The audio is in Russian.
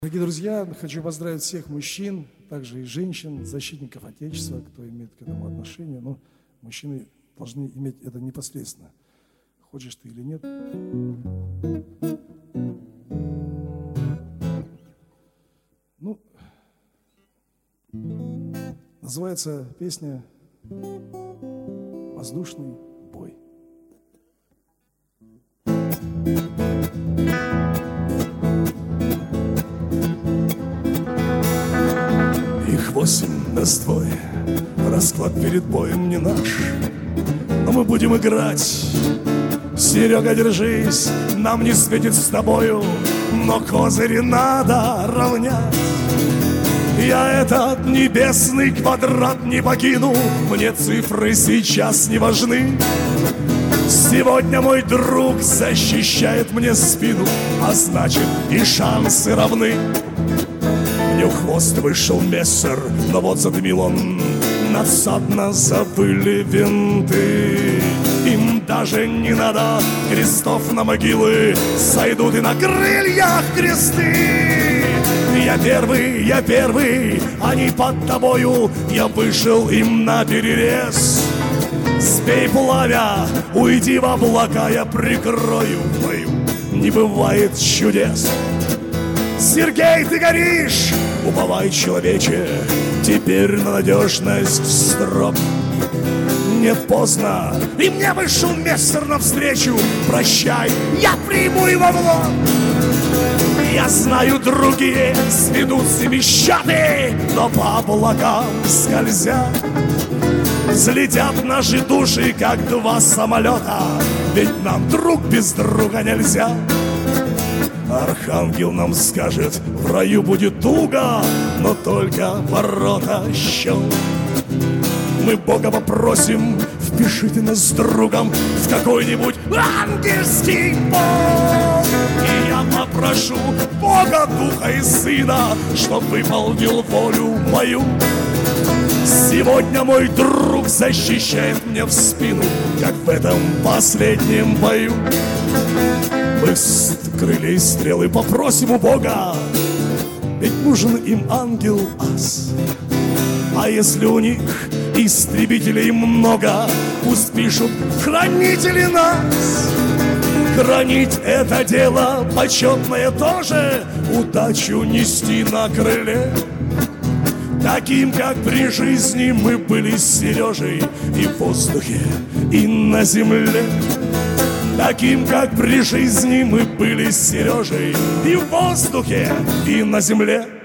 Дорогие друзья, хочу поздравить всех мужчин, также и женщин, защитников Отечества, кто имеет к этому отношение. Но мужчины должны иметь это непосредственно. Хочешь ты или нет. Ну, называется песня «Воздушный бой». Их 8 нас двое, расклад перед боем не наш, но мы будем играть. Серега, держись, нам не светит с тобою, но козыри надо равнять. Я этот небесный квадрат не покину, мне цифры сейчас не важны. Сегодня мой друг защищает мне спину, а значит и шансы равны. Мне в хвост вышел Мессер, но вот задымил он, надсадно забыли винты. Им даже не надо крестов на могилы, сойдут и на крыльях кресты. Я первый, они под тобою, я вышел им на перерез. Сбей пламя, уйди в облака, я прикрою бою, не бывает чудес. Сергей, ты горишь, уповай, человече, теперь на надежность строп. Нет, поздно, и мне вышел Мессер навстречу. Прощай, я приму его в лоб. Я знаю, другие сведут семищаты, но по облакам скользя взлетят наши души, как два самолета, ведь нам друг без друга нельзя. Архангел нам скажет, в раю будет туго, но только ворота щел. Мы Бога попросим, впишите нас с другом в какой-нибудь ангельский полк. И я попрошу Бога, Духа и Сына, чтоб выполнил волю мою. Сегодня мой друг защищает мне в спину, как в этом последнем бою. Мы с крылья и стрелы попросим у Бога, ведь нужен им ангел-ас. А если у них истребителей много, пусть пишут хранители нас. Хранить это дело почетное тоже, удачу нести на крыле. Таким, как при жизни мы были с Сережей и в воздухе, и на земле. Таким, как при жизни мы были с Сережей и в воздухе, и на земле.